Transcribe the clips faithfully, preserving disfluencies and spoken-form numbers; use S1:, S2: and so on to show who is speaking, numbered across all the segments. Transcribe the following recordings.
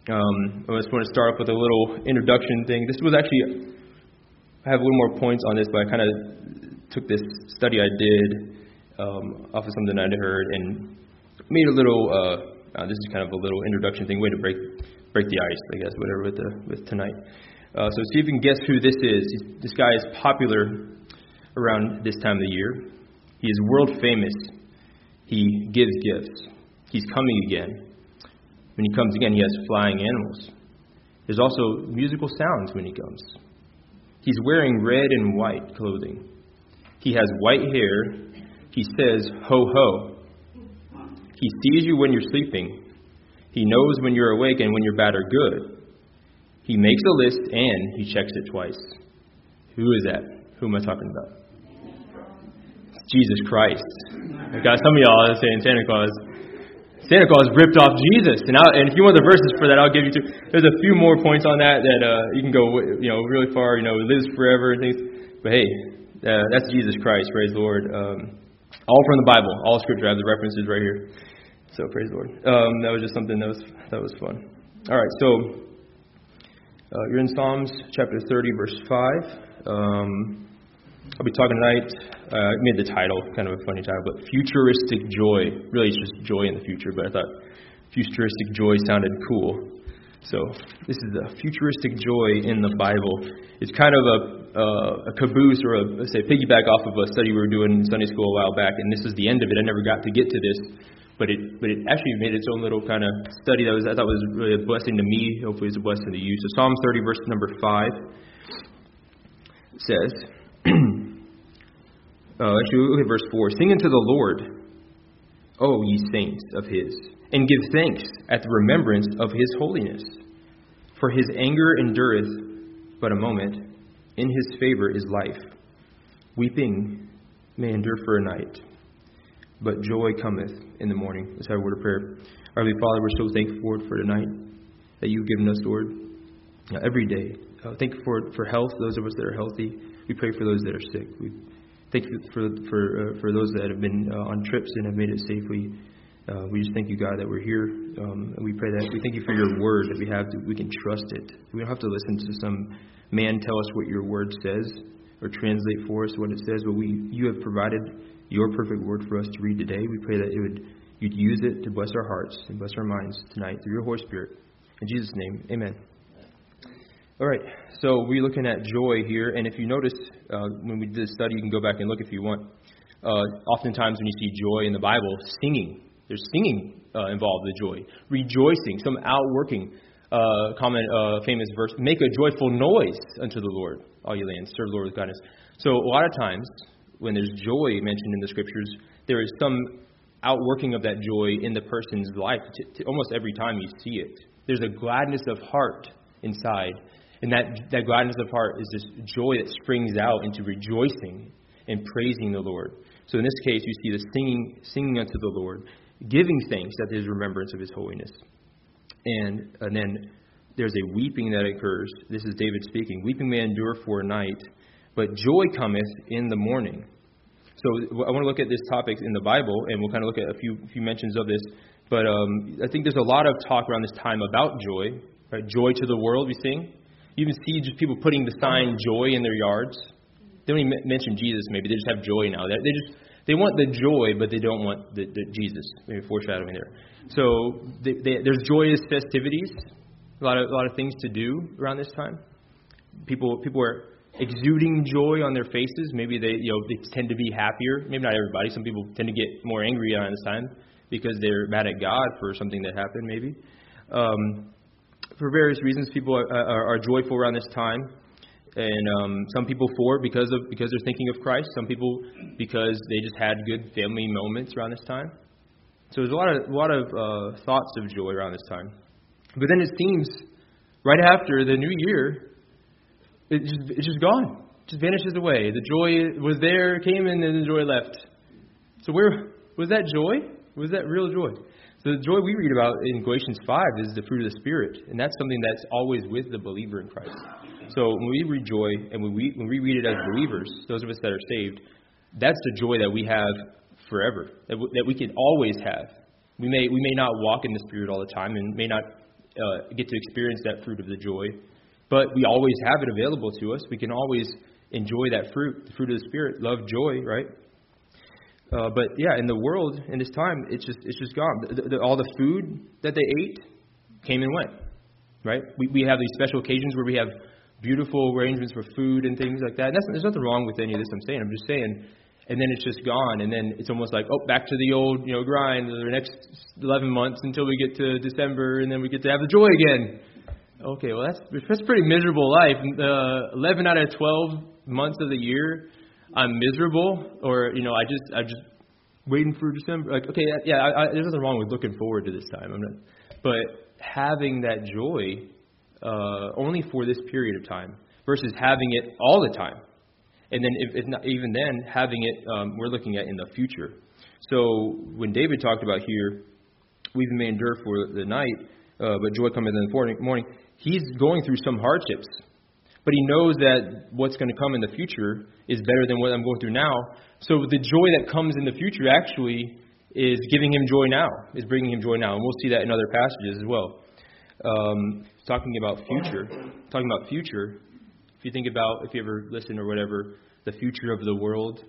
S1: Um, I just want to start off with a little introduction thing. This was actually, I have a little more points on this, but I kind of took this study I did um, off of something I'd heard and made a little, uh, uh, this is kind of a little introduction thing, way to break break the ice, I guess, whatever, with, the, with tonight. Uh, so see if you can guess who this is. This guy is popular around this time of the year. He is world famous. He gives gifts. He's coming again. When he comes again, he has flying animals. There's also musical sounds when he comes. He's wearing red and white clothing. He has white hair. He says, ho, ho. He sees you when you're sleeping. He knows when you're awake and when you're bad or good. He makes a list and he checks it twice. Who is that? Who am I talking about? Jesus Christ. I've got some of y'all saying Santa Claus. Santa Claus ripped off Jesus. And, I, and if you want the verses for that, I'll give you two. There's a few more points on that that uh, you can go, you know, really far. You know, lives forever and things. But hey, uh, that's Jesus Christ. Praise the Lord. Um, all from the Bible. All Scripture. I have the references right here. So praise the Lord. Um, that was just something that was that was fun. All right. So uh, you're in Psalms chapter thirty, verse five. Um, I'll be talking tonight. Uh, I made the title kind of a funny title, but futuristic joy. Really, it's just joy in the future, but I thought futuristic joy sounded cool. So this is the futuristic joy in the Bible. It's kind of a, uh, a caboose or a, let's say, piggyback off of a study we were doing in Sunday school a while back, and this is the end of it. I never got to get to this, but it but it actually made its own little kind of study that was I thought was really a blessing to me. Hopefully, it's a blessing to you. So Psalm thirty, verse number five says. Uh, actually, look at verse four. Sing unto the Lord, O ye saints of his, and give thanks at the remembrance of his holiness. For his anger endureth but a moment. In his favor is life. Weeping may endure for a night, but joy cometh in the morning. Let's have a word of prayer. Our Heavenly Father, we're so thankful, Lord, for tonight that you've given us, Lord, uh, every day. Uh, thank you for, for health, those of us that are healthy. We pray for those that are sick. We Thank you for for uh, for those that have been uh, on trips and have made it safely. Uh, we just thank you, God, that we're here. Um, and we pray that we thank you for your word that we have. To, we can trust it. We don't have to listen to some man tell us what your word says or translate for us what it says. But we, you have provided your perfect word for us to read today. We pray that it would you'd use it to bless our hearts and bless our minds tonight through your Holy Spirit. In Jesus' name, amen. All right, so we're looking at joy here, and if you notice, uh, when we did this study, you can go back and look if you want. Uh, oftentimes when you see joy in the Bible, singing, there's singing uh, involved with joy, rejoicing, some outworking. Uh, common uh, famous verse, make a joyful noise unto the Lord, all ye lands, serve the Lord with gladness. So a lot of times, when there's joy mentioned in the Scriptures, there is some outworking of that joy in the person's life. To, to almost every time you see it, there's a gladness of heart inside. And that, that gladness of heart is this joy that springs out into rejoicing and praising the Lord. So in this case, you see the singing singing unto the Lord, giving thanks at his remembrance of his holiness. And, and then there's a weeping that occurs. This is David speaking. Weeping may endure for a night, but joy cometh in the morning. So I want to look at this topic in the Bible, and we'll kind of look at a few few mentions of this. But um, I think there's a lot of talk around this time about joy. Right? Joy to the world, we sing. You even see just people putting the sign joy in their yards. They don't even mention Jesus maybe. They just have joy now. They just they want the joy, but they don't want the, the Jesus. Maybe foreshadowing there. So they, they, there's joyous festivities. A lot of a lot of things to do around this time. People people are exuding joy on their faces. Maybe they you know they tend to be happier. Maybe not everybody. Some people tend to get more angry around this time because they're mad at God for something that happened maybe. Um, For various reasons, people are, are, are joyful around this time, and um, some people for it because of because they're thinking of Christ. Some people because they just had good family moments around this time. So there's a lot of a lot of uh, thoughts of joy around this time. But then it seems right after the new year, it just it's just gone, it just vanishes away. The joy was there, came in, and the joy left. So where was that joy? Was that real joy? So the joy we read about in Galatians five is the fruit of the Spirit, and that's something that's always with the believer in Christ. So when we read joy, and when we when we read it as believers, those of us that are saved, that's the joy that we have forever, that we, that we can always have. We may we may not walk in the Spirit all the time, and may not uh, get to experience that fruit of the joy. But we always have it available to us. We can always enjoy that fruit, the fruit of the Spirit, love, joy, right? Uh, but yeah, in the world, in this time, it's just it's just gone. The, the, all the food that they ate came and went, right? We we have these special occasions where we have beautiful arrangements for food and things like that. And that's, there's nothing wrong with any of this I'm saying. I'm just saying, and then it's just gone, and then it's almost like, oh, back to the old, you know, grind for the next eleven months until we get to December, and then we get to have the joy again. Okay, well, that's that's a pretty miserable life. Uh, eleven out of twelve months of the year, I'm miserable, or, you know, I just, I just waiting for December. Like, okay, yeah, I, I, there's nothing wrong with looking forward to this time. I'm not, but having that joy uh, only for this period of time versus having it all the time. And then, if, if not, even then, having it, um, we're looking at in the future. So when David talked about here, we've may endure for the night, uh, but joy cometh in the morning, he's going through some hardships. But he knows that what's going to come in the future is better than what I'm going through now. So the joy that comes in the future actually is giving him joy now, is bringing him joy now. And we'll see that in other passages as well. Um, talking about future, talking about future, if you think about, if you ever listen or whatever, the future of the world,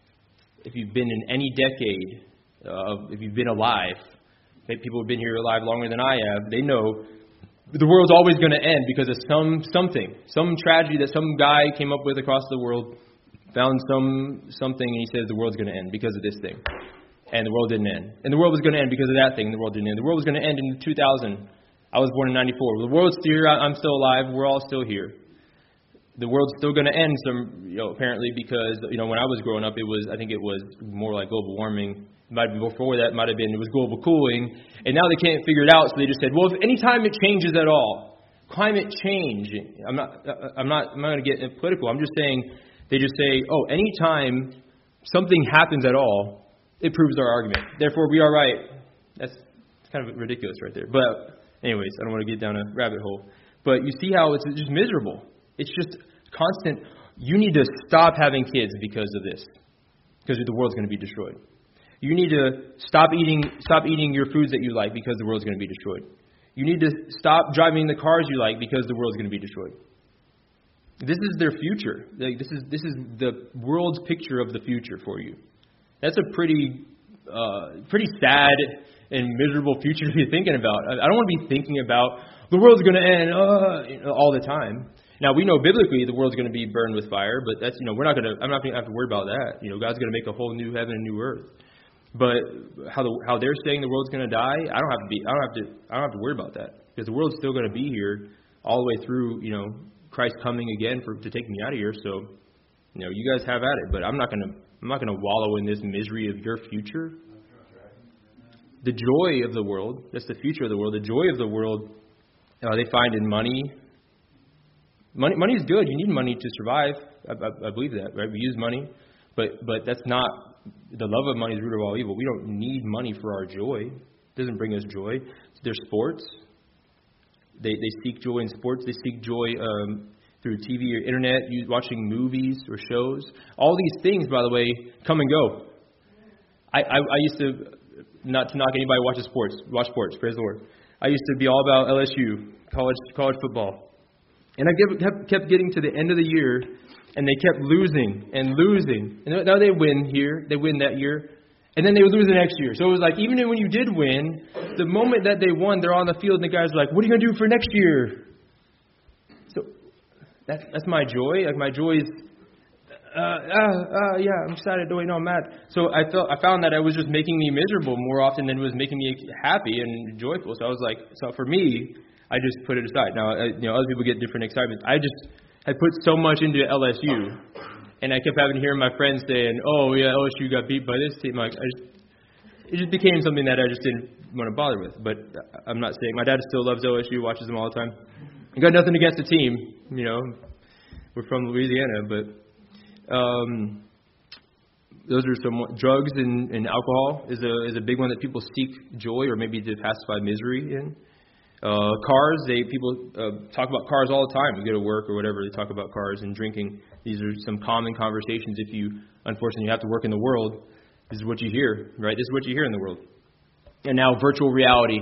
S1: if you've been in any decade, uh, if you've been alive, people who've been here alive longer than I have, they know the world's always going to end because of some something, some tragedy that some guy came up with across the world, found some something, and he said the world's going to end because of this thing. And the world didn't end. And the world was going to end because of that thing, and the world didn't end. The world was going to end in two thousand. I was born in ninety-four. The world's still here. I'm still alive. We're all still here. The world's still going to end, some, you know, apparently, because, you know, when I was growing up, it was, I think it was more like global warming. Might be before that, might have been, it was global cooling. And now they can't figure it out, so they just said, well, if any time it changes at all, climate change, I'm not, I'm not, I'm not going to get political. I'm just saying, they just say, oh, any time something happens at all, it proves our argument. Therefore, we are right. That's kind of ridiculous right there. But anyways, I don't want to get down a rabbit hole. But you see how it's just miserable. It's just constant. You need to stop having kids because of this, because the world's going to be destroyed. You need to stop eating stop eating your foods that you like because the world's going to be destroyed. You need to stop driving the cars you like because the world's going to be destroyed. This is their future. Like, this is this is the world's picture of the future for you. That's a pretty uh, pretty sad and miserable future to be thinking about. I don't want to be thinking about the world's going to end uh, you know, all the time. Now, we know biblically the world's going to be burned with fire, but that's, you know, we're not going to, I'm not going to have to worry about that. You know, God's going to make a whole new heaven and new earth. But how the, how they're saying the world's going to die, I don't have to be, I don't have to, I don't have to worry about that, because the world's still going to be here all the way through, you know, Christ coming again for to take me out of here. So, you know, you guys have at it, but I'm not going to, I'm not going to wallow in this misery of your future. The joy of the world, that's the future of the world. The joy of the world, uh, they find in money. Money, money is good. You need money to survive. I, I, I believe that, right? We use money, but but that's not, the love of money is the root of all evil. We don't need money for our joy. It doesn't bring us joy. There's sports. They they seek joy in sports. They seek joy um, through T V or internet, watching movies or shows. All these things, by the way, come and go. I I, I used to, not to knock anybody who watches sports, watch sports. Praise the Lord. I used to be all about L S U, college college football. And I kept kept getting to the end of the year, and they kept losing and losing. And now they win here, they win that year, and then they would lose the next year. So it was like, even when you did win, the moment that they won, they're on the field, and the guys are like, what are you going to do for next year? So that's that's my joy. Like, my joy is, uh, uh, uh, yeah, I'm excited. Oh, wait, no, I'm mad. So I felt I found that it was just making me miserable more often than it was making me happy and joyful. So I was like, so for me, I just put it aside. Now, I, you know, other people get different excitements. I just had put so much into L S U, and I kept having to hear my friends saying, "Oh, yeah, L S U got beat by this team." Like, I just, it just became something that I just didn't want to bother with. But I'm not saying, my dad still loves L S U, watches them all the time. I got nothing against the team, you know. We're from Louisiana, but um, those are some drugs and, and alcohol is a is a big one that people seek joy or maybe to pacify misery in. Uh, cars, they people uh, talk about cars all the time. You go to work or whatever, they talk about cars and drinking. These are some common conversations. If you, unfortunately, have to work in the world, this is what you hear, right? This is what you hear in the world. And now virtual reality.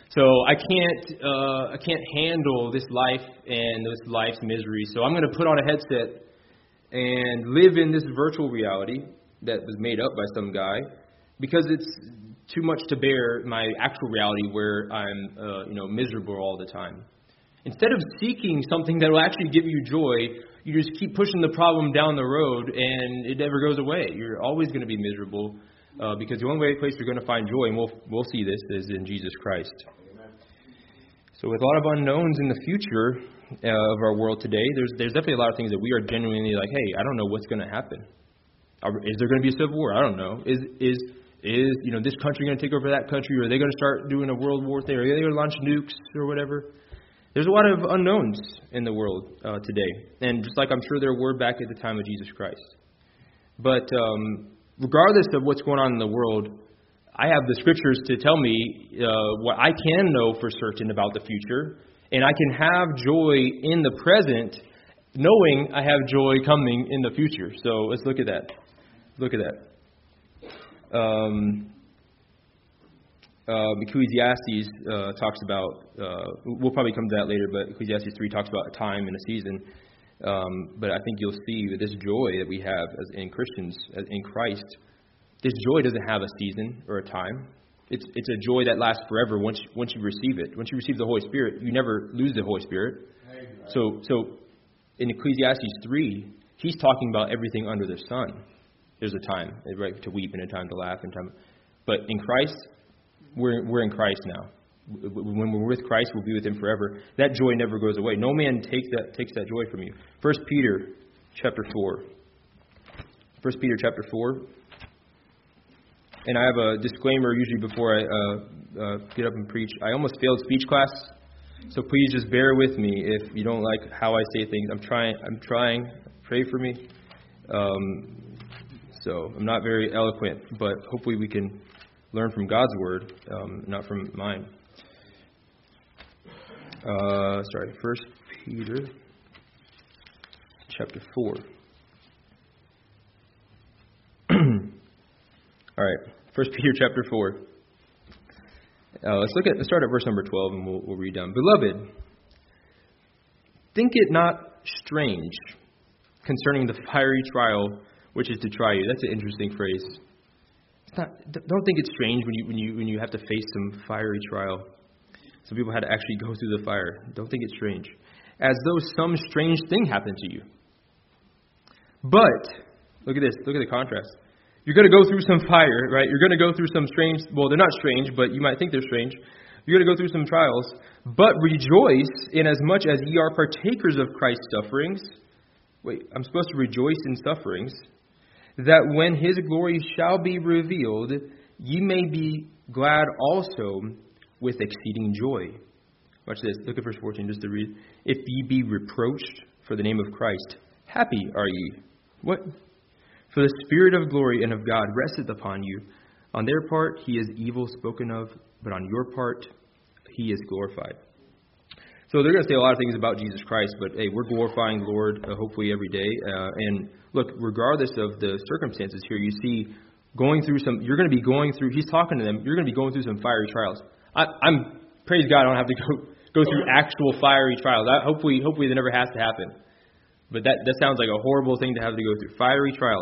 S1: So I can't uh, I can't handle this life and this life's misery. So I'm going to put on a headset and live in this virtual reality that was made up by some guy because it's too much to bear my actual reality where I'm uh, you know miserable all the time. Instead of seeking something that will actually give you joy, you just keep pushing the problem down the road and it never goes away. You're always going to be miserable uh, because the only place you're going to find joy, and we'll we'll see this, is in Jesus Christ. So with a lot of unknowns in the future uh, of our world today, there's there's definitely a lot of things that we are genuinely like, hey, I don't know what's going to happen. Are, is there going to be a civil war? I don't know. Is is is you know this country going to take over that country? Or are they going to start doing a world war thing? Are they going to launch nukes or whatever? There's a lot of unknowns in the world uh, today, and just like I'm sure there were back at the time of Jesus Christ. But um, regardless of what's going on in the world, I have the scriptures to tell me uh, what I can know for certain about the future, and I can have joy in the present, knowing I have joy coming in the future. So let's look at that. Look at that. Um, uh, Ecclesiastes uh, talks about, uh, we'll probably come to that later, but Ecclesiastes three talks about a time and a season. Um, but I think you'll see with this joy that we have as in Christians, as in Christ, this joy doesn't have a season or a time. It's it's a joy that lasts forever once once you receive it. Once you receive the Holy Spirit, you never lose the Holy Spirit. So so in Ecclesiastes three, he's talking about everything under the sun. There's a time, right, to weep and a time to laugh and time. But in Christ, we're we're in Christ now. When we're with Christ, we'll be with Him forever. That joy never goes away. No man takes that takes that joy from you. First Peter chapter four. First Peter chapter four. And I have a disclaimer usually before I uh, uh, get up and preach. I almost failed speech class, so please just bear with me if you don't like how I say things. I'm trying. I'm trying. Pray for me. Um, so I'm not very eloquent, but hopefully we can learn from God's word, um, not from mine. Uh, sorry, First Peter chapter four. All right, First Peter chapter four. Uh, let's look at. Let's start at verse number twelve, and we'll, we'll read down. Beloved, think it not strange concerning the fiery trial which is to try you. That's an interesting phrase. It's not. Don't think it's strange when you when you when you have to face some fiery trial. Some people had to actually go through the fire. Don't think it's strange, as though some strange thing happened to you. But look at this. Look at the contrast. You're going to go through some fire, right? You're going to go through some strange, well, they're not strange, but you might think they're strange. You're going to go through some trials. But rejoice inasmuch as ye are partakers of Christ's sufferings. Wait, I'm supposed to rejoice in sufferings. That when His glory shall be revealed, ye may be glad also with exceeding joy. Watch this. Look at verse fourteen just to read. If ye be reproached for the name of Christ, happy are ye. What? For the Spirit of glory and of God resteth upon you. On their part he is evil spoken of, but on your part he is glorified. So they're going to say a lot of things about Jesus Christ, but hey, we're glorifying the Lord uh, hopefully every day. Uh, and look, regardless of the circumstances here, you see going through some, you're going to be going through, he's talking to them, you're going to be going through some fiery trials. I, I'm, praise God, I don't have to go, go through actual fiery trials. I, hopefully, hopefully that never has to happen. But that, that sounds like a horrible thing to have to go through. Fiery trials.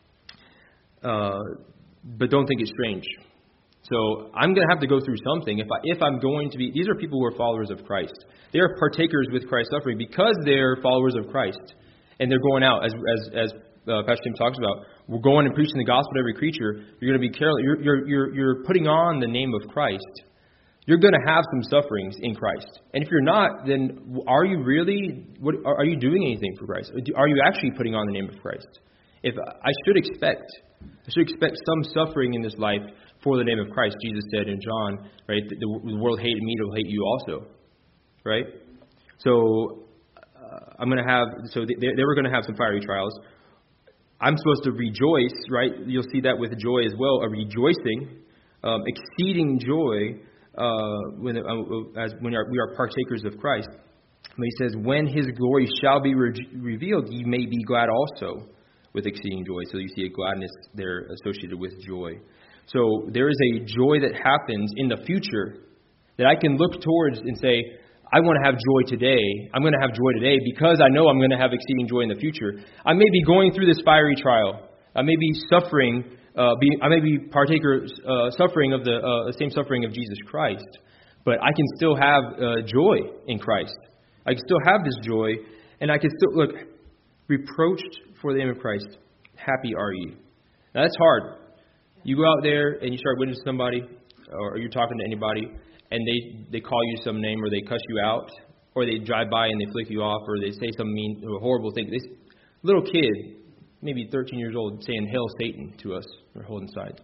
S1: Uh, but don't think it's strange. So I'm going to have to go through something. If, I, if I'm going to be... These are people who are followers of Christ. They are partakers with Christ's suffering because they're followers of Christ. And they're going out, as as, as uh, Pastor Tim talks about, we're going and preaching the gospel to every creature. You're going to be careful. You're, you're, you're, you're putting on the name of Christ. You're going to have some sufferings in Christ. And if you're not, then are you really, what, are you doing anything for Christ? Are you actually putting on the name of Christ? If I should expect, I should expect some suffering in this life for the name of Christ. Jesus said in John, right, the, the world hated me, it will hate you also. Right? So uh, I'm going to have, so they, they were going to have some fiery trials. I'm supposed to rejoice, right? You'll see that with joy as well, a rejoicing, um, exceeding joy. Uh, when uh, as when we are, we are partakers of Christ. But he says, when His glory shall be re- revealed, ye may be glad also with exceeding joy. So you see a gladness there associated with joy. So there is a joy that happens in the future That I can look towards and say, I want to have joy today. I'm going to have joy today because I know I'm going to have exceeding joy in the future. I may be going through this fiery trial. I may be suffering. Uh, be, I may be partaker uh, suffering of the uh, same suffering of Jesus Christ. But I can still have uh, joy in Christ. I can still have this joy, and I can still look reproached for the name of Christ. Happy are ye. Now that's hard. You go out there and you start witnessing somebody, or you're talking to anybody, and they, they call you some name, or they cuss you out, or they drive by and they flick you off, or they say some mean or horrible thing. This little kid, maybe thirteen years old, saying "Hail Satan" to us, or holding signs.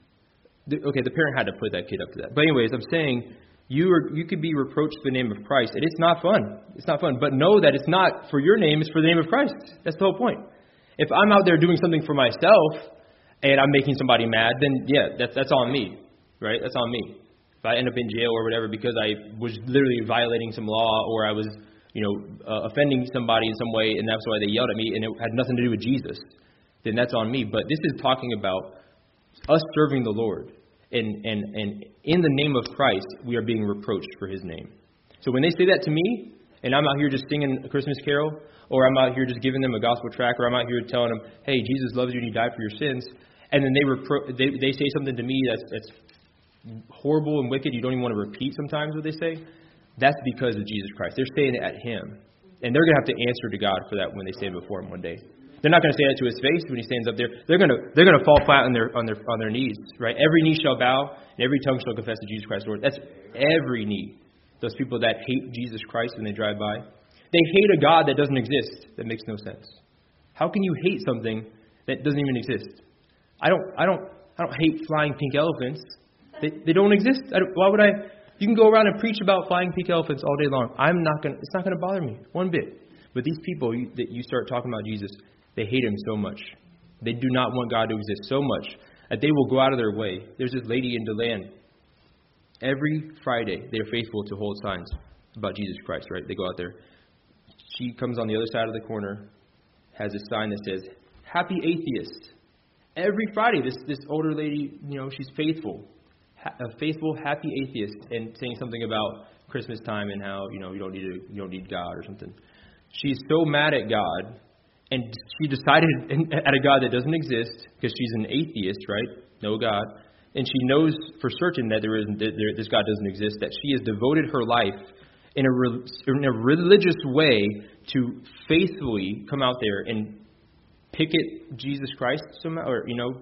S1: Okay, the parent had to put that kid up to that. But anyways, I'm saying you are, you could be reproached for the name of Christ, and it's not fun. It's not fun. But know that it's not for your name; it's for the name of Christ. That's the whole point. If I'm out there doing something for myself and I'm making somebody mad, then yeah, that's that's on me, right? That's on me. If I end up in jail or whatever because I was literally violating some law, or I was, you know, uh, offending somebody in some way, and that's why they yelled at me, and it had nothing to do with Jesus, then that's on me. But this is talking about us serving the Lord, and and and in the name of Christ, we are being reproached for His name. So when they say that to me, and I'm out here just singing a Christmas carol, or I'm out here just giving them a gospel track, or I'm out here telling them, hey, Jesus loves you and He died for your sins, and then they repro- they, they say something to me that's, that's horrible and wicked, you don't even want to repeat sometimes what they say, that's because of Jesus Christ. They're saying it at Him. And they're going to have to answer to God for that when they stand before Him one day. They're not going to say that to His face when He stands up there. They're going to they're going to fall flat on their on their on their knees, right? Every knee shall bow, and every tongue shall confess to Jesus Christ Lord. That's every knee. Those people that hate Jesus Christ when they drive by, they hate a God that doesn't exist. That makes no sense. How can you hate something that doesn't even exist? I don't I don't I don't hate flying pink elephants. They they don't exist. I don't, why would I? You can go around and preach about flying pink elephants all day long. I'm not gonna. It's not gonna bother me one bit. But these people you, that you start talking about Jesus, they hate Him so much. They do not want God to exist so much that they will go out of their way. There's this lady in DeLand. Every Friday, they're faithful to hold signs about Jesus Christ. Right? They go out there. She comes on the other side of the corner, has a sign that says "Happy Atheist." Every Friday, this this older lady, you know, she's faithful. A faithful, happy atheist, and saying something about Christmas time and how, you know, you don't need to, you don't need God or something. She's so mad at God, and she decided at a God that doesn't exist because she's an atheist, right? No God, and she knows for certain that there is that there, this God doesn't exist. That she has devoted her life in a re, in a religious way to faithfully come out there and picket Jesus Christ somehow, or you know.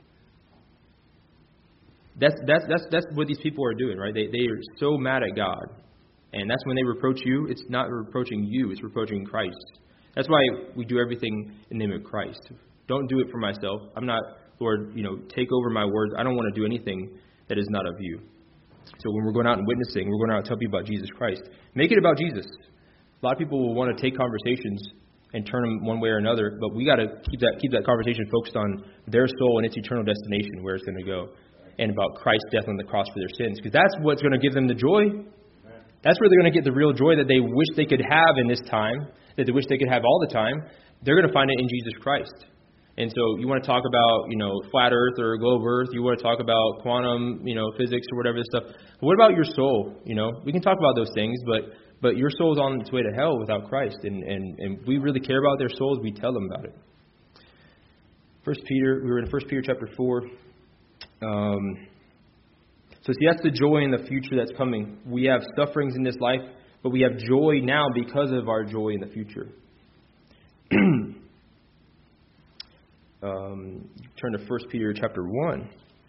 S1: That's that's that's that's what these people are doing, right? They they are so mad at God, and that's when they reproach you. It's not reproaching you; it's reproaching Christ. That's why we do everything in the name of Christ. Don't do it for myself. I'm not, Lord. You know, take over my words. I don't want to do anything that is not of you. So when we're going out and witnessing, we're going out and tell people about Jesus Christ. Make it about Jesus. A lot of people will want to take conversations and turn them one way or another, but we got to keep that keep that conversation focused on their soul and its eternal destination, where it's going to go. And about Christ's death on the cross for their sins. Because that's what's going to give them the joy. That's where they're going to get the real joy that they wish they could have in this time, that they wish they could have all the time. They're going to find it in Jesus Christ. And so you want to talk about, you know, flat earth or globe earth. You want to talk about quantum, you know, physics or whatever this stuff. But what about your soul? You know, we can talk about those things, but but your soul's on its way to hell without Christ. And, and, and we really care about their souls. We tell them about it. First Peter, we were in First Peter chapter four. Um, so see, that's the joy in the future that's coming. We have sufferings in this life, but we have joy now because of our joy in the future. um, turn to First Peter chapter one.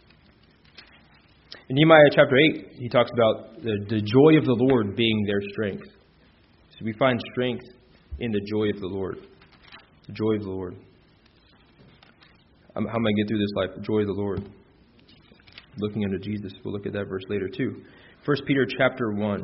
S1: In Nehemiah chapter eight, he talks about the, the joy of the Lord being their strength. So we find strength in the joy of the Lord. The joy of the Lord. Um, how am I going to get through this life? The joy of the Lord. Looking unto Jesus. We'll look at that verse later too. First Peter chapter one.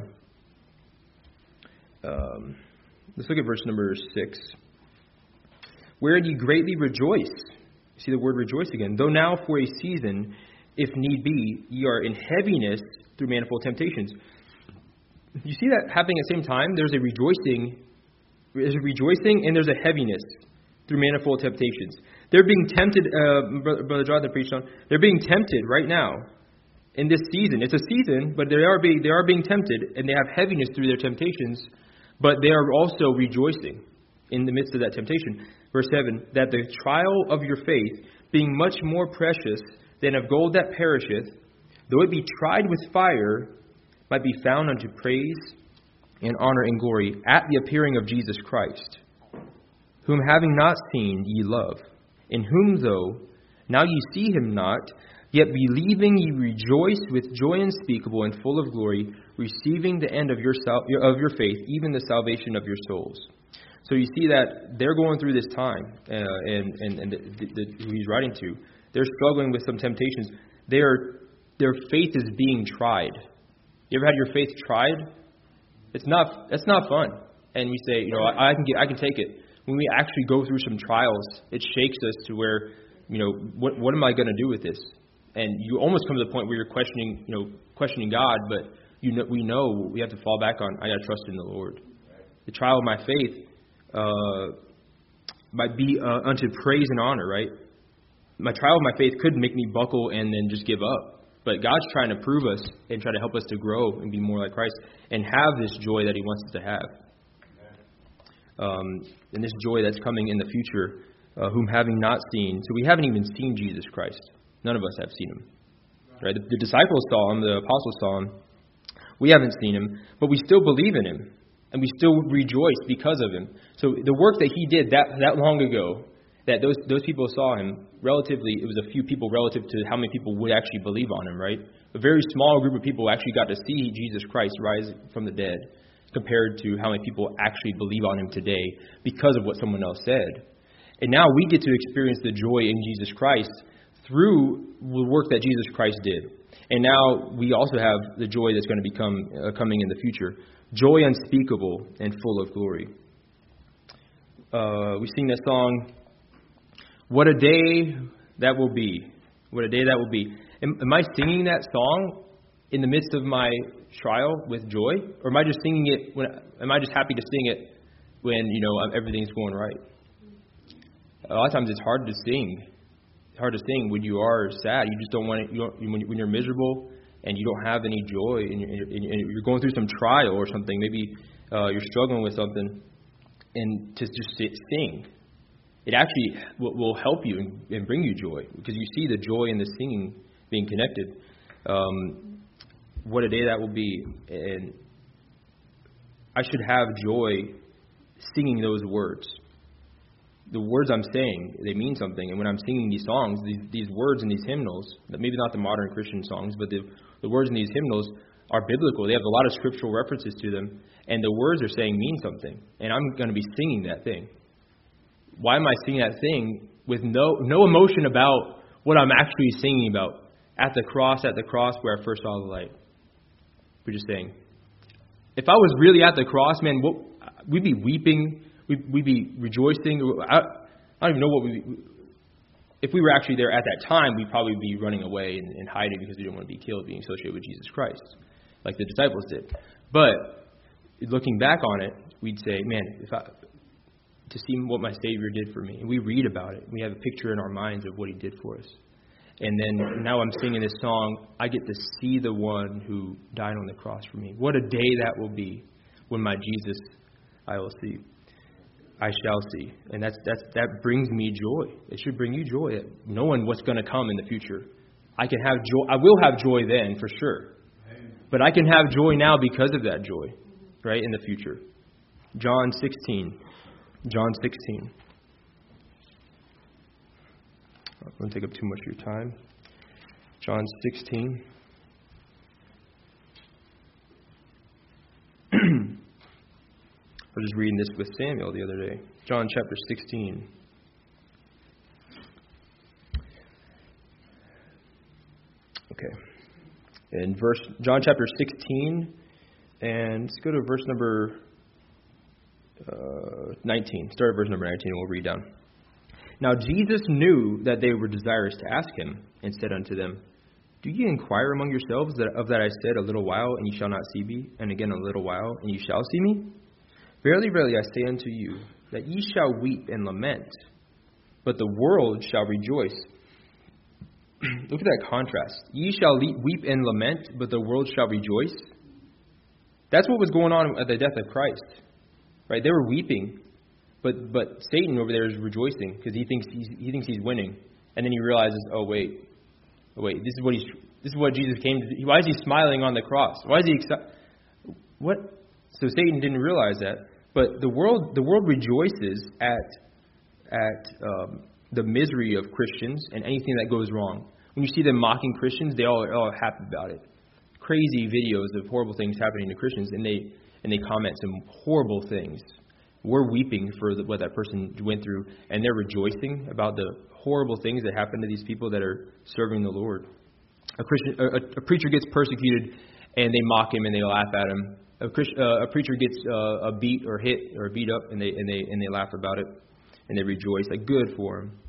S1: Um, let's look at verse number six. Wherein ye greatly rejoice. See the word rejoice again. Though now for a season, if need be, ye are in heaviness through manifold temptations. You see that happening at the same time? There's a rejoicing. There's a rejoicing and there's a heaviness through manifold temptations. They're being tempted, uh, Brother Jonathan preached on, they're being tempted right now in this season. It's a season, but they are being they are being tempted, and they have heaviness through their temptations, but they are also rejoicing in the midst of that temptation. Verse seven, that the trial of your faith, being much more precious than of gold that perisheth, though it be tried with fire, might be found unto praise and honor and glory at the appearing of Jesus Christ, whom having not seen ye love, in whom though now ye see him not, yet believing ye rejoice with joy unspeakable and full of glory, receiving the end of your sal- of your faith, even the salvation of your souls. So you see that they're going through this time, uh, and and, and the, the, the, who he's writing to, they're struggling with some temptations. Their their faith is being tried. You ever had your faith tried? It's not that's not fun. And we say, you know, I, I can get I can take it. When we actually go through some trials, it shakes us to where, you know, what what am I going to do with this? And you almost come to the point where you're questioning, you know, questioning God, but you know, we know we have to fall back on, I got to trust in the Lord. The trial of my faith uh, might be uh, unto praise and honor, right? My trial of my faith could make me buckle and then just give up. But God's trying to prove us and try to help us to grow and be more like Christ and have this joy that he wants us to have. Um, and this joy that's coming in the future, uh, whom having not seen. So we haven't even seen Jesus Christ. None of us have seen him. Right? The, the disciples saw him, the apostles saw him. We haven't seen him, but we still believe in him. And we still rejoice because of him. So the work that he did that, that long ago, that those those people saw him, relatively, it was a few people relative to how many people would actually believe on him, right? A very small group of people actually got to see Jesus Christ rise from the dead compared to how many people actually believe on him today because of what someone else said. And now we get to experience the joy in Jesus Christ through the work that Jesus Christ did. And now we also have the joy that's going to become uh, coming in the future. Joy unspeakable and full of glory. Uh, we sing that song, What a Day That Will Be. What a Day That Will Be. Am, am I singing that song in the midst of my trial with joy? Or am I just singing it, when, am I just happy to sing it when, you know, everything's going right? A lot of times it's hard to sing. It's hard to sing when you are sad. You just don't want it, you don't, when you're miserable and you don't have any joy and you're going through some trial or something. Maybe uh, you're struggling with something, and to just sit, sing. It actually will, will help you and, and bring you joy because you see the joy in the singing being connected. Um, what a day that will be. And I should have joy singing those words. The words I'm saying, they mean something. And when I'm singing these songs, these, these words in these hymnals, maybe not the modern Christian songs, but the, the words in these hymnals are biblical. They have a lot of scriptural references to them. And the words they're saying mean something. And I'm going to be singing that thing. Why am I singing that thing with no no emotion about what I'm actually singing about? At the cross, at the cross where I first saw the light. We're just saying, if I was really at the cross, man, what, we'd be weeping. We'd, we'd be rejoicing. I, I don't even know what we. If we were actually there at that time, we'd probably be running away and, and hiding because we didn't want to be killed, being associated with Jesus Christ, like the disciples did. But looking back on it, we'd say, man, if I, to see what my Savior did for me, and we read about it, we have a picture in our minds of what He did for us. And then now I'm singing this song. I get to see the one who died on the cross for me. What a day that will be when my Jesus I will see. I shall see. And that's, that's, that brings me joy. It should bring you joy. Knowing what's going to come in the future. I can have joy. I will have joy then, for sure. But I can have joy now because of that joy, right, in the future. John sixteen. John sixteen. I don't take up too much of your time. John sixteen. I was just reading this with Samuel the other day. John chapter sixteen. Okay. In verse John chapter sixteen, and let's go to verse number uh, nineteen. Start at verse number nineteen, and we'll read down. Now Jesus knew that they were desirous to ask him, and said unto them, Do ye inquire among yourselves that of that I said, a little while, and ye shall not see me, and again a little while, and ye shall see me? Verily, verily, I say unto you, that ye shall weep and lament, but the world shall rejoice. look at that contrast. Ye shall weep and lament, but the world shall rejoice. That's what was going on at the death of Christ. Right? They were weeping, but but Satan over there is rejoicing because he thinks he's, he thinks he's winning. And then he realizes, oh wait, oh, wait, this is what he's this is what Jesus came to do. Why is he smiling on the cross? Why is he excited? What? So Satan didn't realize that. But the world the world rejoices at at um, the misery of Christians and anything that goes wrong. When you see them mocking Christians, they all are all happy about it. Crazy videos of horrible things happening to Christians, and they and they comment some horrible things. We're weeping for the, what that person went through, and they're rejoicing about the horrible things that happen to these people that are serving the Lord. A Christian, a, a preacher gets persecuted, and they mock him and they laugh at him. A, Christ, uh, a preacher gets uh, a beat or hit or beat up, and they and they and they laugh about it, and they rejoice. Like, good for him.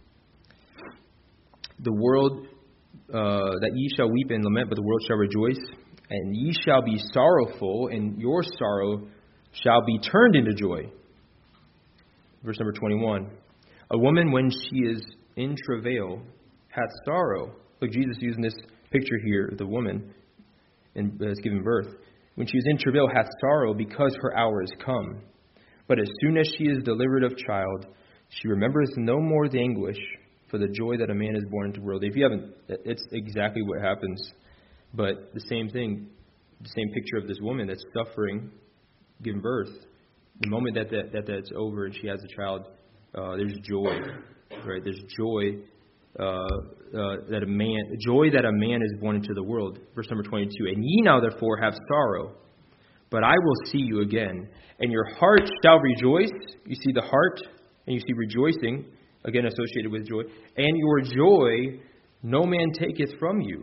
S1: The world uh, that ye shall weep and lament, but the world shall rejoice. And ye shall be sorrowful, and your sorrow shall be turned into joy. Verse number twenty-one. A woman, when she is in travail, hath sorrow. Look, Jesus using this picture here, the woman and has given birth. When she is in travail, hath sorrow, because her hour is come. But as soon as she is delivered of child, she remembers no more the anguish for the joy that a man is born into the world. If you haven't, it's exactly what happens. But the same thing, the same picture of this woman that's suffering, giving birth. The moment that, that, that that's over and she has a child, uh, there's joy, right? There's joy uh, uh, that a man, joy that a man is born into the world. Verse number twenty-two. And ye now therefore have sorrow, but I will see you again, and your heart shall rejoice. You see the heart, and you see rejoicing, again associated with joy. And your joy no man taketh from you.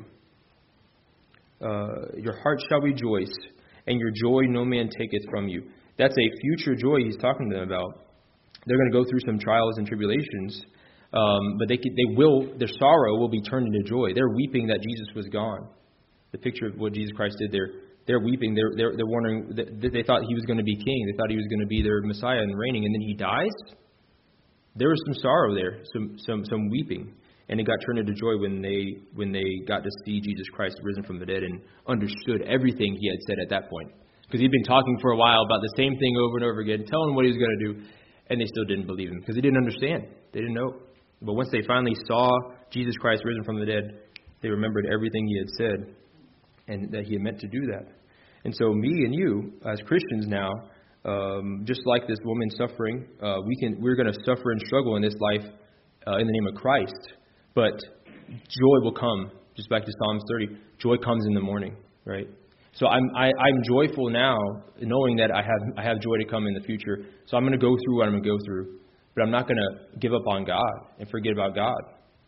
S1: Uh, your heart shall rejoice, and your joy no man taketh from you. That's a future joy he's talking to them about. They're going to go through some trials and tribulations, um, but they could, they will their sorrow will be turned into joy. They're weeping that Jesus was gone. The picture of what Jesus Christ did there. They're weeping. They're they're, they're wondering. That they thought he was going to be king. They thought he was going to be their Messiah and reigning, and then he dies. There was some sorrow there, some some some weeping. And it got turned into joy when they when they got to see Jesus Christ risen from the dead and understood everything he had said at that point. Because he'd been talking for a while about the same thing over and over again, telling them what he was going to do, and they still didn't believe him because they didn't understand. They didn't know. But once they finally saw Jesus Christ risen from the dead, they remembered everything he had said and that he had meant to do that. And so me and you, as Christians now, um, just like this woman suffering, uh, we can we're going to suffer and struggle in this life uh, in the name of Christ. But joy will come. Just back to Psalms thirty. Joy comes in the morning, right? So I'm I, I'm joyful now, knowing that I have I have joy to come in the future. So I'm going to go through what I'm going to go through, but I'm not going to give up on God and forget about God.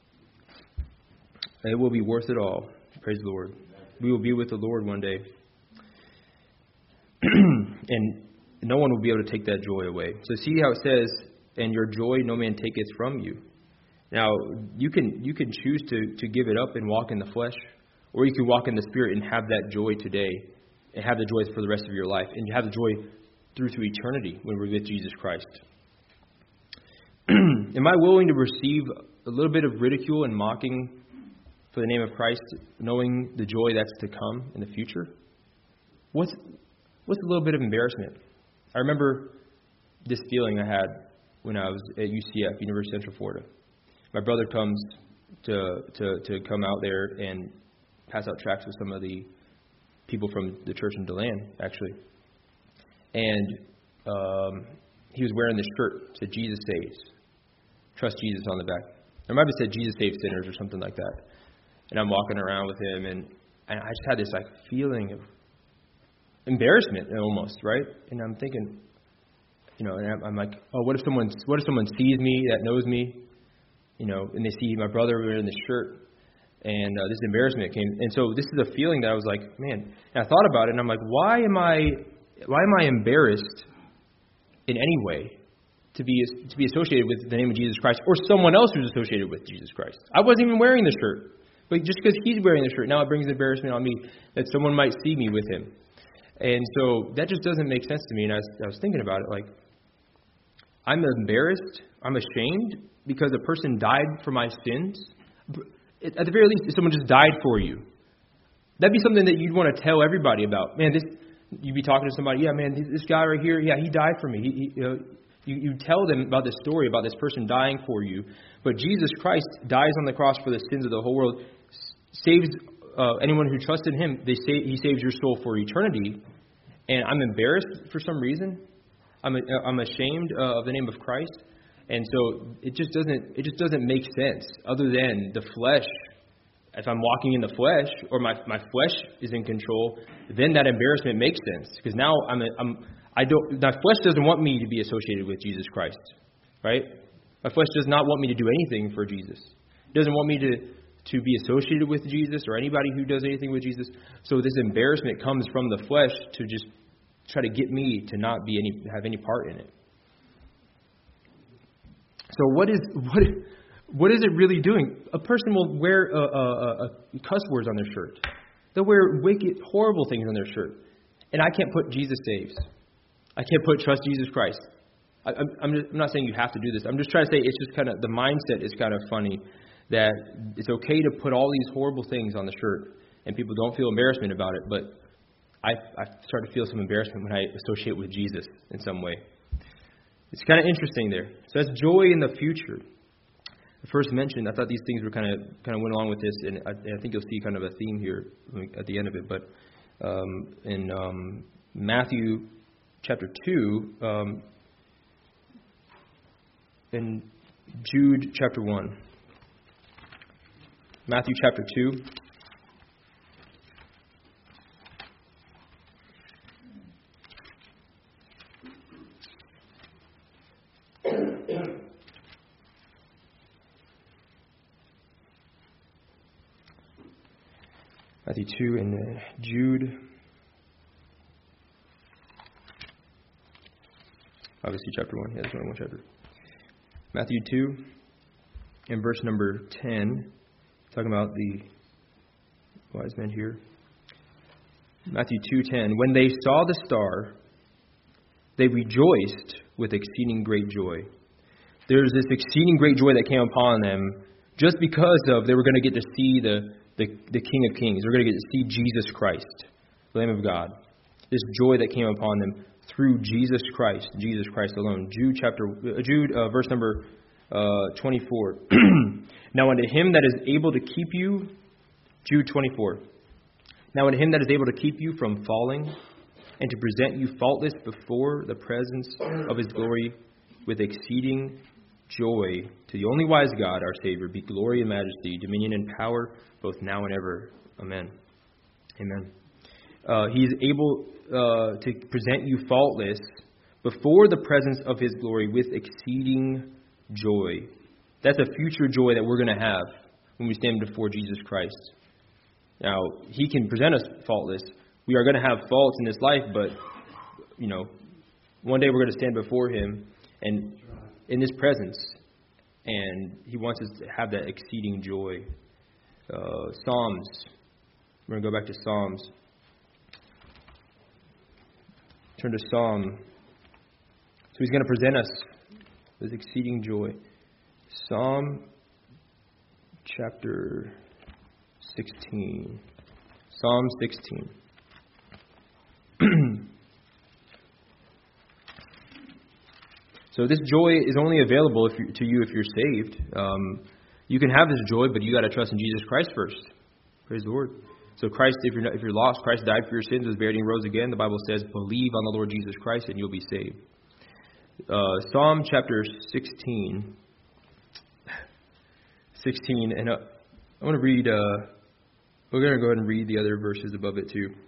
S1: It will be worth it all. Praise the Lord. We will be with the Lord one day, and no one will be able to take that joy away. So see how it says, "And your joy no man taketh from you." Now, you can you can choose to, to give it up and walk in the flesh, or you can walk in the Spirit and have that joy today and have the joy for the rest of your life, and have the joy through to eternity when we're with Jesus Christ. Am I willing to receive a little bit of ridicule and mocking for the name of Christ, knowing the joy that's to come in the future? What's, what's a little bit of embarrassment? I remember this feeling I had when I was at U C F, University of Central Florida. My brother comes to, to to come out there and pass out tracts with some of the people from the church in DeLand, actually. And um, he was wearing this shirt that said, "Jesus saves. Trust Jesus" on the back. It might have said "Jesus saves sinners" or something like that. And I'm walking around with him, and, and I just had this like feeling of embarrassment almost, right? And I'm thinking, you know, and I'm, I'm like, oh, what if someone what if someone sees me that knows me? You know, and they see my brother wearing this shirt, and uh, this embarrassment came. And so this is a feeling that I was like, man. And I thought about it, and I'm like, why am I, why am I embarrassed in any way to be to be associated with the name of Jesus Christ or someone else who's associated with Jesus Christ? I wasn't even wearing the shirt, but just because he's wearing the shirt, now it brings embarrassment on me that someone might see me with him. And so that just doesn't make sense to me. And I was, I was thinking about it, like, I'm embarrassed, I'm ashamed, because a person died for my sins. at the very least, if someone just died for you, that'd be something that you'd want to tell everybody about. Man, this you'd be talking to somebody. Yeah, man, this guy right here. Yeah, he died for me. He, he, you know, you, you tell them about this story about this person dying for you. But Jesus Christ dies on the cross for the sins of the whole world, saves uh, anyone who trusts in Him. They say He saves your soul for eternity. And I'm embarrassed for some reason. I'm I'm ashamed uh, of the name of Christ. And so it just doesn't it just doesn't make sense. Other than the flesh, if I'm walking in the flesh or my my flesh is in control, then that embarrassment makes sense because now I'm a, I'm I don't my flesh doesn't want me to be associated with Jesus Christ, right? My flesh does not want me to do anything for Jesus. It doesn't want me to to be associated with Jesus or anybody who does anything with Jesus. So this embarrassment comes from the flesh to just try to get me to not be any have any part in it. So what is what what is it really doing? A person will wear a, a, a cuss words on their shirt. They'll wear wicked, horrible things on their shirt, and I can't put Jesus saves. I can't put trust Jesus Christ. I, I'm I'm, just, I'm not saying you have to do this. I'm just trying to say it's just kind of the mindset is kind of funny that it's okay to put all these horrible things on the shirt, and people don't feel embarrassment about it, but I I start to feel some embarrassment when I associate with Jesus in some way. It's kind of interesting there. So that's joy in the future. I first mentioned, I thought these things were kind of kind of went along with this, and I, and I think you'll see kind of a theme here at the end of it. But um, in um, Matthew chapter two, um, in Jude chapter one, Matthew chapter two. Matthew two and uh, Jude. Obviously, chapter one. Yeah, there's only one chapter. Matthew two and verse number ten, talking about the wise men here. Matthew two ten. When they saw the star, they rejoiced with exceeding great joy. There's this exceeding great joy that came upon them just because of they were going to get to see the The, the King of Kings. We're going to get to see Jesus Christ, the Lamb of God. This joy that came upon them through Jesus Christ, Jesus Christ alone. Jude chapter, uh, Jude uh, verse number uh, twenty-four. Now unto Him that is able to keep you, Jude twenty-four. Now unto Him that is able to keep you from falling, and to present you faultless before the presence of His glory with exceeding joy, to the only wise God, our Savior, be glory and majesty, dominion and power, both now and ever. Amen. Amen. Uh, he is able uh, to present you faultless before the presence of His glory with exceeding joy. That's a future joy that we're going to have when we stand before Jesus Christ. Now, He can present us faultless. We are going to have faults in this life, but, you know, one day we're going to stand before Him and in His presence, and He wants us to have that exceeding joy. Uh, Psalms. We're going to go back to Psalms. Turn to Psalm. So He's going to present us with exceeding joy. Psalm chapter sixteen. Psalm sixteen. So this joy is only available if you, to you if you're saved. Um, you can have this joy, but you got to trust in Jesus Christ first. Praise the Lord. So Christ, if you're not, if you're lost, Christ died for your sins, was buried, and rose again. The Bible says, "Believe on the Lord Jesus Christ, and you'll be saved." Uh, Psalm chapter sixteen, sixteen, and uh, I want to read. Uh, we're going to go ahead and read the other verses above it too.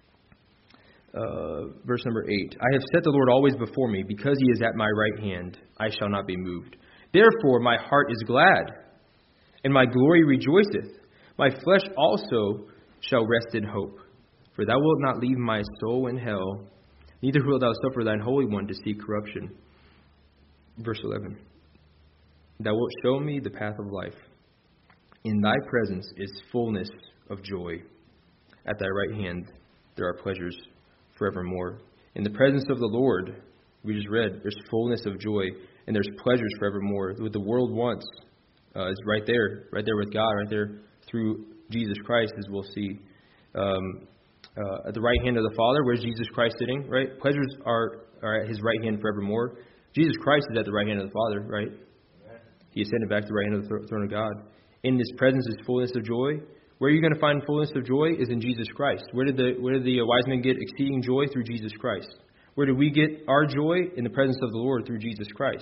S1: Uh, verse number eight. I have set the Lord always before me, because He is at my right hand, I shall not be moved. Therefore my heart is glad, and my glory rejoiceth. My flesh also shall rest in hope. For Thou wilt not leave my soul in hell, neither wilt Thou suffer Thine Holy One to see corruption. Verse eleven. Thou wilt show me the path of life. In Thy presence is fullness of joy. At Thy right hand there are pleasures forevermore. In the presence of the Lord, we just read, there's fullness of joy, and there's pleasures forevermore. What the world wants, uh, is right there, right there with God, right there through Jesus Christ, as we'll see. Um, uh, at the right hand of the Father, where's Jesus Christ sitting, right? Pleasures are, are at his right hand forevermore. Jesus Christ is at the right hand of the Father, right? He ascended back to the right hand of the throne of God. In this presence is fullness of joy. Where are you going to find fullness of joy is in Jesus Christ. Where did the where did the wise men get exceeding joy? Through Jesus Christ. Where do we get our joy? In the presence of the Lord through Jesus Christ.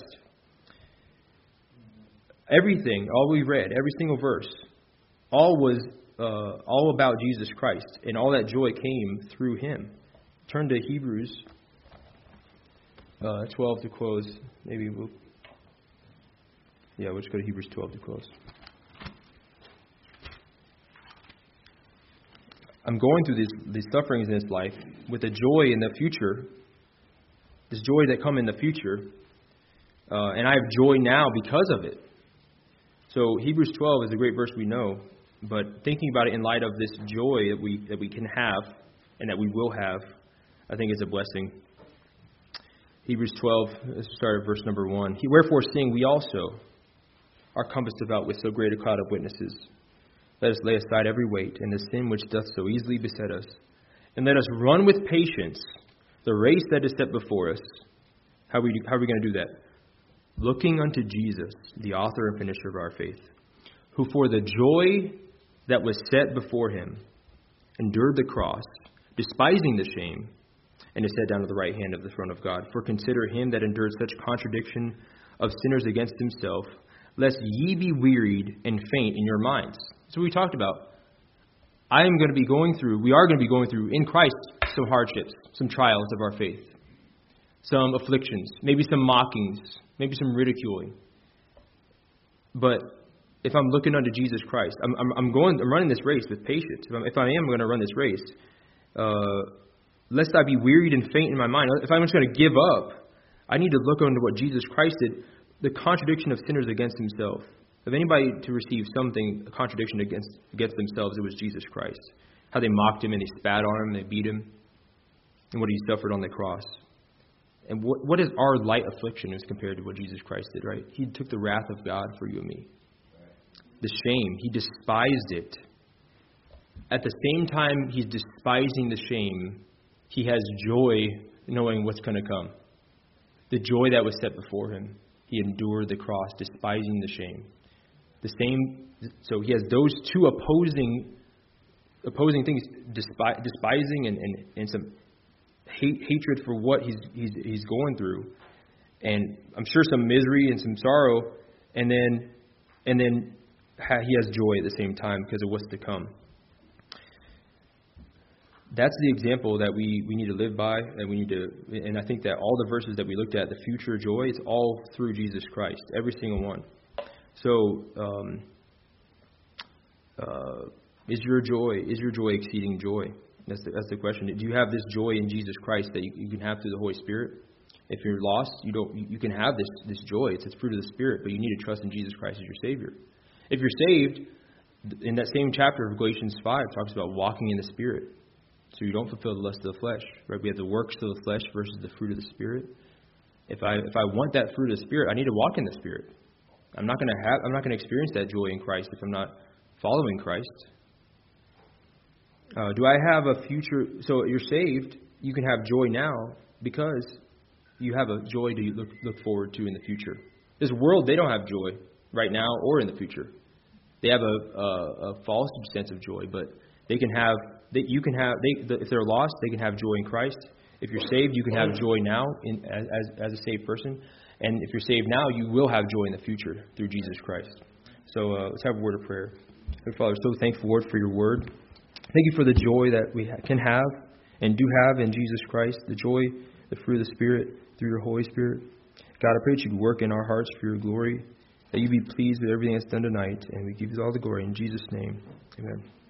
S1: Everything, all we read, every single verse, all was uh, all about Jesus Christ, and all that joy came through Him. Turn to Hebrews uh, twelve to close. Maybe we'll. Yeah, we'll just go to Hebrews twelve to close. I'm going through these, these sufferings in this life with a joy in the future, this joy that come in the future, uh, and I have joy now because of it. So Hebrews twelve is a great verse we know, but thinking about it in light of this joy that we that we can have and that we will have, I think is a blessing. Hebrews twelve, let's start at verse number one. Wherefore seeing we also are compassed about with so great a cloud of witnesses, let us lay aside every weight and the sin which doth so easily beset us, and let us run with patience the race that is set before us. How are we, how are we going to do that? Looking unto Jesus, the author and finisher of our faith, who for the joy that was set before him endured the cross, despising the shame, and is set down at the right hand of the throne of God. For consider him that endured such contradiction of sinners against himself, lest ye be wearied and faint in your minds. So we talked about, I am going to be going through, we are going to be going through in Christ some hardships, some trials of our faith, some afflictions, maybe some mockings, maybe some ridiculing. But if I'm looking unto Jesus Christ, I'm, I'm, I'm going, I'm running this race with patience. If, I'm, if I am going to run this race, uh, lest I be wearied and faint in my mind. If I'm just going to give up, I need to look unto what Jesus Christ did, the contradiction of sinners against himself. If anybody to receive something, a contradiction against against themselves, it was Jesus Christ. How they mocked him and they spat on him, they beat him, and what he suffered on the cross. And what what is our light affliction as compared to what Jesus Christ did, right? He took the wrath of God for you and me. The shame, he despised it. At the same time he's despising the shame, he has joy knowing what's going to come. The joy that was set before him. He endured the cross, despising the shame. The same, so he has those two opposing opposing things, despi- despising and, and, and some hate, hatred for what he's, he's he's going through, and I'm sure some misery and some sorrow, and then and then he has joy at the same time because of what's to come. That's the example that we, we need to live by, and we need to. And I think that all the verses that we looked at, the future joy, it's all through Jesus Christ, every single one. So, um, uh, is your joy is your joy exceeding joy? That's the, that's the question. Do you have this joy in Jesus Christ that you, you can have through the Holy Spirit? If you're lost, you don't. You can have this this joy. It's the fruit of the Spirit, but you need to trust in Jesus Christ as your Savior. If you're saved, in that same chapter of Galatians five, it talks about walking in the Spirit. So you don't fulfill the lust of the flesh, right? We have the works of the flesh versus the fruit of the Spirit. If I if I want that fruit of the Spirit, I need to walk in the Spirit. I'm not going to have I'm not going to experience that joy in Christ if I'm not following Christ. Uh, do I have a future? So you're saved. You can have joy now because you have a joy to look look forward to in the future. This world, they don't have joy right now or in the future. They have a a, a false sense of joy, but they can have. That you can have, they, the, if they're lost, they can have joy in Christ. If you're saved, you can have joy now in, as, as a saved person. And if you're saved now, you will have joy in the future through Jesus Christ. So uh, let's have a word of prayer. Dear Father, so thankful, Lord, for your word. Thank you for the joy that we can have and do have in Jesus Christ, the joy, the fruit of the Spirit through your Holy Spirit. God, I pray that you'd work in our hearts for your glory, that you be pleased with everything that's done tonight, and we give you all the glory in Jesus' name. Amen.